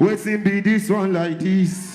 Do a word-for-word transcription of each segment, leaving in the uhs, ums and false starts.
Waiting be this one like this.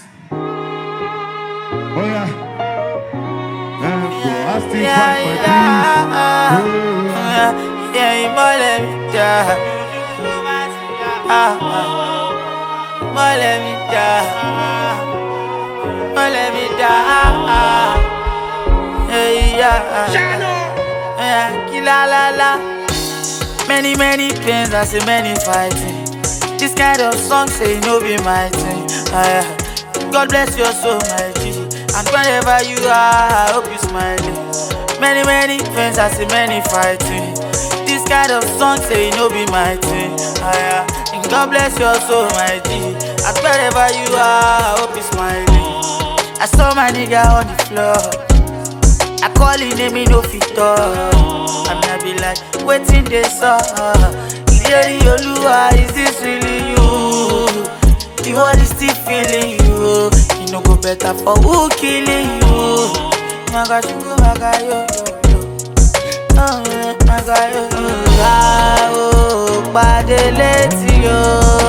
Oh yeah. And go ask him Yeah, for yeah, my yeah, yeah, you more let me die. Ah, more let me die. More let me die. Hey, yeah, yeah, kila la la. Many, many pains, I see many fighting. This kind of song say no be my thing. Ah, yeah. God bless your soul, my G. And wherever you are, I hope you smiling. Many, many friends, I see many fighting. This kind of song say no be my thing. Ah, yeah. And God bless your soul, my G. And wherever you are, I hope you smiling. I saw my nigga on the floor. I call his name, he no fit talk. I'm not be like, waiting they saw. Lady Oluwa, is this really you? The world is still feeling you. You no go better for who killing you. My God, you go back, yo, yo, yo. Oh, my God, yo, yo. Ah, oh, bade leti yo.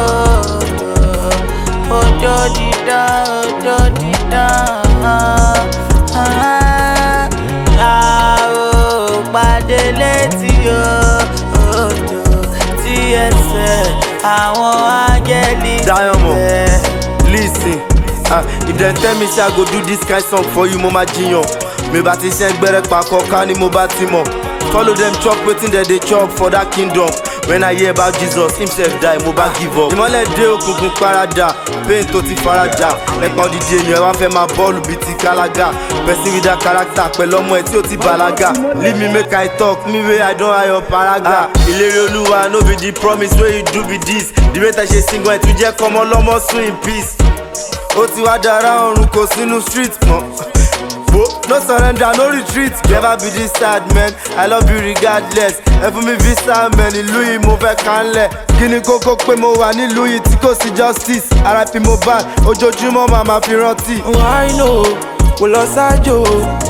Oh, do di da, oh, do di da. Ah, ah, oh, bade leti yo. Oh, do. Diamond, listen. Uh, if they tell me say I go do this kind of song for you, Mama Jinyo. Me bati send better pa koka ni mo batimo. Follow them chop waiting that they chop for that kingdom. When I hear about Jesus, himself die, mo ba give up. Imole de okunkun parada, pain to ti farada. Ekon di je ni e wa fe ma ball biti kalaga. Person with that character, pẹ̀lú ọmọ ẹ tí ó ti balaga. Leave me make I talk, me way I don't hire your paraga. Ìlérí Olúwa no be the promise wey you do be this. The rate I ṣe single ẹ̀ tún jẹ́ kọ́mọ lọ́mọ sùn in peace. Ó ti wá dára ọ̀run kò sínú street mọ́. No surrender, no retreat. Never be this sad, man. I love you regardless. Ẹ fún mi visa, man. Ìlú yìí mo fẹ́ kánlẹ̀. Kí ni kókó pé mo wà nílùú yìí tí kò sí justice. R I P Mohbad, ojoojúmọ́ màmá fi rántí. I know, kò lọ sájò.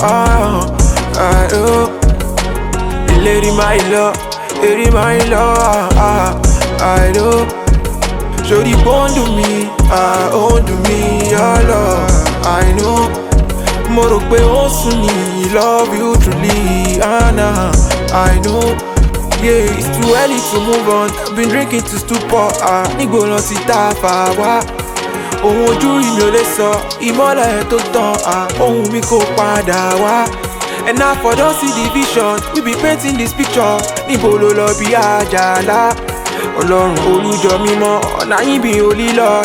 Ìlérí máa lọ, èrè máa lọ. I know. Ṣorí bọ́ǹdù mi, ó ń dùn mí ọlọ. I know. Mo rò pé ó sùn ní love you truly, Anna. I know, yeah, it's too early to move on. I've been drinking to stupor, ah. Nígbò lọ sí tá a fà wá. Ohun ojú rí mi ò lè sọ, ìmọ́lẹ̀ tó tàn, ah. Ohun mi kò padà wá. And now for those see the vision, we be painting this picture. Níbo ló lọ bí àjàlá? Ọlọ́run olùjọ mímọ́, ọ̀nà yín bí olílọ́.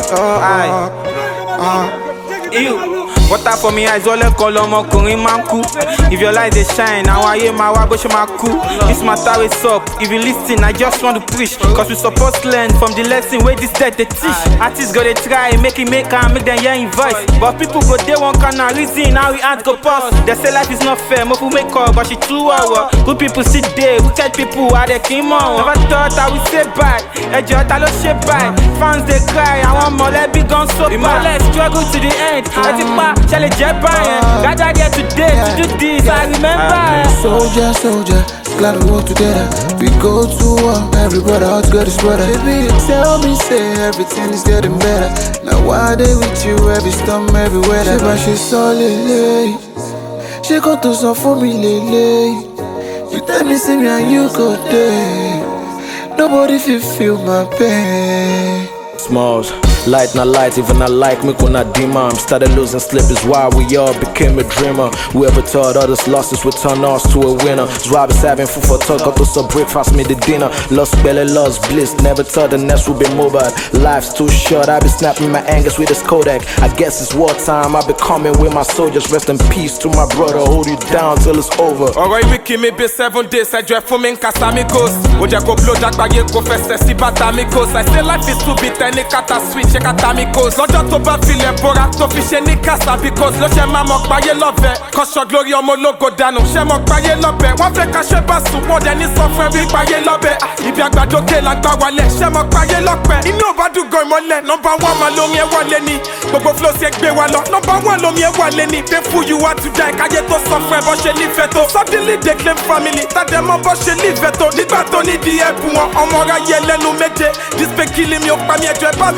Water for me eyes, all the color ọmọkùnrin máa ń kú. If your light dey shine, àwọn ayé máa wá bó ṣe máa kú. This matter is up, if you listen, I just want to preach. Cause we suppose learn from the lesson wey this death dey teach. Artists go dey try, make it make am, make them hear im voice. But people go dey one corner, reason how we hand go pause. They say life is not fair, mo fún make up, but she too wawa. Good people sit there, wicked people, are they king mọ́. Never thought I would say bye, ẹjọ́ ta ló ṣe bye. Fans dey cry, àwọn mọ̀lẹ́bí gan so bad. Ìmọ̀lẹ̀ struggle to the end, ẹ ti pa. Shall it jet Brian? Gather here today yeah, to do this, yeah. I remember. Uh, soldier, soldier, glad we work together. We go to war, every brother out got his brother. Baby, you tell me, say everything is getting better. Now why they with you, every storm, every weather. She but she so lele. She go to some for me lele. You tell me, see me and you go there. Nobody feel feel my pain. Smalls. Light not light, even I like me when I demand. Started losing sleep is why we all became a dreamer. Whoever thought others losses would turn us to a winner. Robbers having food for talk, got to some breakfast, me the dinner. Lost belly, lost bliss, never thought the next would be mobile. Life's too short, I be snapping my angers with this Kodak. I guess it's wartime, I be coming with my soldiers. Rest in peace to my brother, hold you down till it's over. Alright, we keep me be seven days, I drive for me in Casamigos. Oja go blow jack bag, go fest, see batamigos. I say life is too bitter, any kata switch. Check out amigos. Lọ́jọ́ tó bá filẹ̀ bora tó fi ṣe ní kásá because ló ṣe máa mọ̀ páyé lọ́bẹ̀. Kọ́ṣọ́ glory ọmọ ológo dànù ṣe mọ̀ páyé lọ́bẹ̀. Wọ́n fẹ́ ká ṣe bá sùn wọ́n dẹ̀ ní sọ fún ẹbí páyé lọ́bẹ̀. Ibi àgbàdókè la gbà wálẹ̀ ṣe mọ̀ páyé lọ́pẹ́. Inú ò bá dùgọ̀ ìmọ̀lẹ̀ nọ́mbà wọ́n máa lómi ẹ̀ wọlé ni. Gbogbo flow ṣe gbé wa lọ nọ́mbà wọ́n lómi ẹ̀ wọlé ni. They fool you out to die káyé tó sọ fún ẹ bọ́ ṣe nífẹ̀ẹ́ tó. Suddenly they claim family tàdé mọ́ bọ́ ṣe nífẹ̀ẹ́ tó. Nígbà tó ní di ẹ̀bùn wọn ọmọ ọ̀rá yẹ lẹ́nu méje. This pay killing mi ò pa mi ẹjọ́ ẹ bá mi wẹ́lẹ́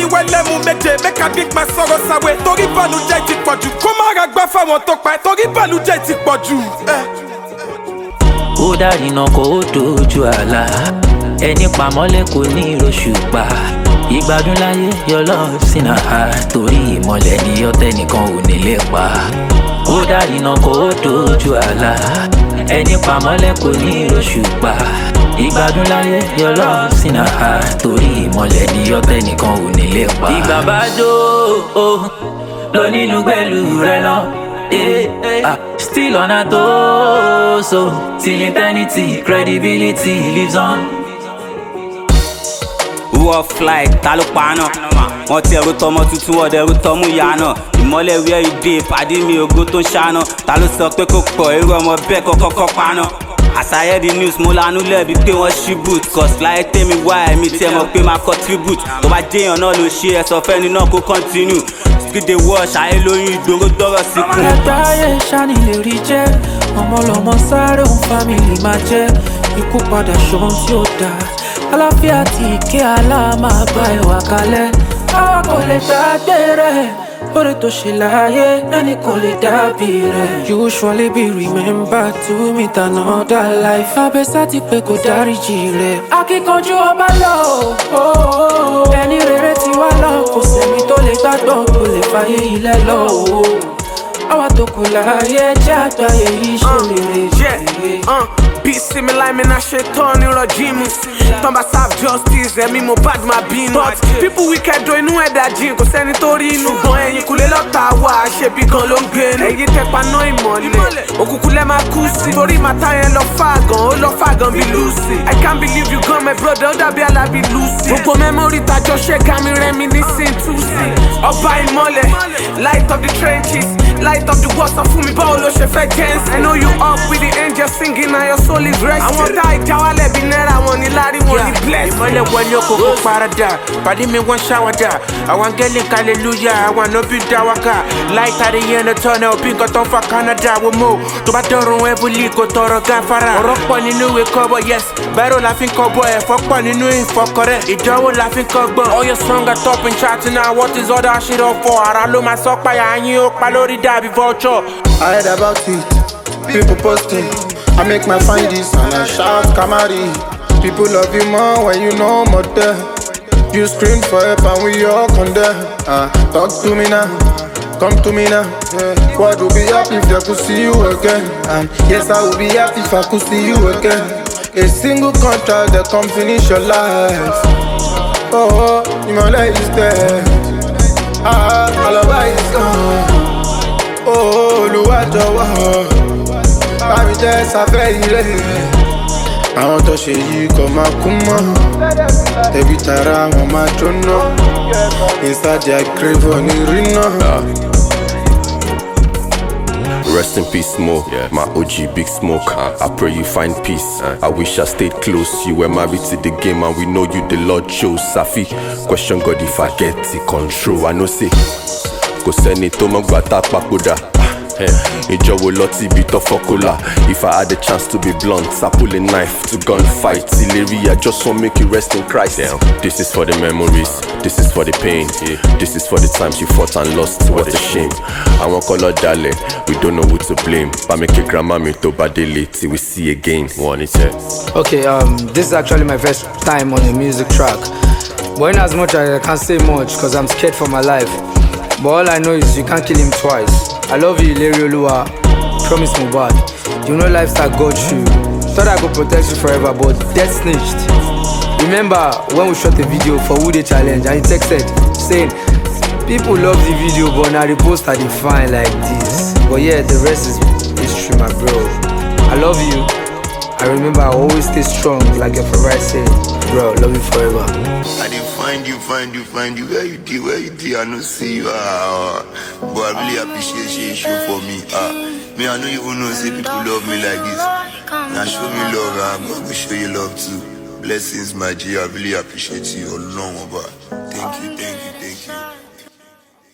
mú méje, make I big my sorrows away. Torí bànújẹ́ ti pọ̀jù, kó má ra gbá fáwọn tó pa ẹ́. Torí bànújẹ́ ti pọ̀jù. Ó dárí náà kó o dojú àlá. Ẹni pamọ́lẹ̀ kò ní ìròṣùpá. Ìgbádùn láyé your love sínú ha. Torí ìmọ̀lẹ̀ ni ọ̀tẹ̀ nìkan ò ní lè pa. Ó dárí náà kó o dojú àlá. Ẹni pamọ́lẹ̀ kò ní ìròṣùpá. Ìgbádùn láyé your love sínú ha. Torí ìmọ̀lẹ̀ ni ọ̀tẹ̀ nìkan ò ní lè pa. Ìgbà bá jó lónínú pẹ̀lú rẹ náà. Eh, ah, still on a toe, so till eternity, credibility lives on. Who fly, ta ló pa náà. Wọ́n ti ẹ̀rù tọmọ tuntun ọ̀dẹ̀ ẹ̀rù tọmú ìyá náà. Ìmọ́lẹ̀ wí ẹ̀rí dé pàdé mi ògo tó ń ṣáná. Ta ló sọ pé kò pọ̀ irú ọmọ bẹ́ẹ̀ kọ́kọ́ pa náà. As I hear the news, mo lanú lẹ́bi pé wọ́n ṣí boot. Cause láyé tèmi wá ẹ̀mí tí ẹ mọ̀ pé máa contribute. Tó bá jẹ́yàn náà ló ṣe ẹ̀sọ́ fẹ́ni náà kó continue. They wash, I lóyún ìgboro dọ́rọ̀ sí kù. Àgbáyé ṣáni lè rí jẹ́, ọmọ lọmọ sáré òun fámìlì máa jẹ́. Ikú padà ṣohun tí ó dáa, àlàáfíà àti ìkẹ́ àlá máa bá ẹwà kalẹ̀. Àwa kò lè gbàgbé rẹ̀, oore tó ṣe láyé ẹni kò lè dàbí rẹ̀. You surely be remembered to meet another life. Abẹ́sà ti pé kò dáríjì rẹ̀. Akíkanjú ọba lọ, ẹni rere ti wá lọ. Kò sẹ́ni tó lè gbàgbọ́ kò lè fàyè ilẹ̀ lọ. Àwa tó kù láyé jẹ́ àgbáyé yìí ṣe rere. Peace me like me na shaitan in rajimu. Tamba serve justice, ẹ̀mí mo bad ma bínú. But people wicked do inú ẹ̀dá jìn kò sẹ́ni tó rí inú. Ṣùgbọ́n ẹ̀yin kúlẹ̀ lọ́ta wá ṣebí gan ló ń gbénu. Ẹ̀yin tẹpa ná ìmọ̀lẹ̀, òkùnkùn lẹ́ máa kú sí. Torí màtá yẹn lọ fàgàn, ó lọ fàgàn bí Lucy. I can't believe you gone my brother, ó dàbí alábí Lucy. Gbogbo memory tajọ ṣe ká mi reminiscing too sí. Ọba ìmọ̀lẹ̀, light of the trenches, light of the walls sọ fún mi báwo ló ṣe fẹ́ jẹ́nsì. I know you up with the angels singing na your soul is resting. Àwọn tá ìjáwálẹ̀ bí náírà wọn ni lárí wọn ni bless. Ìmọ̀lẹ̀ wọlé okòkò parada, pàdé mi wọ́n ṣàwádà. Àwọn angẹ́lì hallelujah, àwọn ànábì dáwàkà. Light at the end of tunnel, bí nǹkan tó ń fa Canada wò mọ́. Tó bá dọ̀rùn ẹ̀bùlì kò tọrọ gáfárà. Ọ̀rọ̀ pọ̀ nínú ìwé kọ́bọ̀ yes, bẹ́rù la fi ń kọ́bọ̀ ẹ̀fọ́ pọ̀ nínú ìfọkọrẹ́. Ìdánwò la fi ń kọ́gbọ̀n. All your song are top in chat now, what is all that shit up for? Ara ló máa sọ páyà yín ó pa lórí dàbí vulture. I heard about it, people posting. I make my find this and I shout Kamari. People love you more when you know more there. You scream for help and we all condemn. Uh, talk to me now, come to me now. Yeah. What would be happy if I could see you again? And yes, I would be happy if I could see you again. A single contract that can finish your life. Oh, oh, my life is dead. Ah, all of it is gone. Oh, Oluwajowo, bámi jẹ́ sáfẹ́ ilé. Àwọn tó ṣe yìí kò máa kú mọ́. Ẹbí tara wọn máa jóná. Inside their grave wọn ní rí náà. Rest in peace, Mo. Yeah. My O G, Big Smoke. Uh, I pray you find peace. Uh, I wish I stayed close. You were married to the game, and we know you the Lord chose. Safi, question God if I get the control. I know say, kò sẹ́ni tó mọ̀ gbà tá papòdà. Ìjọ wo lọ tí ibi tó fọ́kọ́lá. If I had the chance to be blunt, I pull a knife to gunfight. Ìlérí, I just want make you rest in Christ. Damn. This is for the memories, this is for the pain. Yeah. This is for the times you fought and lost. What a shame. Àwọn kan lọ dalẹ̀, we don't know who to blame. Bá mi kí grandma mi tó bá délé till we see again. One is here. Okay, um, this is actually my first time on a music track. But in as much as I can't say much because I'm scared for my life. But all I know is you can't kill him twice. I love you, Ileri Oluwa. Promise Mohbad. You know lifestyle got you. Thought I could protect you forever, but death snitched. Remember when we shot the video for Who Dey Challenge and he texted saying, people love the video, but now the post are defined like this. But yeah, the rest is history, my bro. I love you. I remember I always stay strong, like your favorite saying. Bro, love you forever. I didn't find you, find you, find you. Where you did, where you did, I don't see you. Uh, but I really appreciate you show for me. Uh, me, I know you will know, say people love me like this. Now show me love, I'm going to show you love too. Blessings, my G. I really appreciate you all along, but thank you. Thank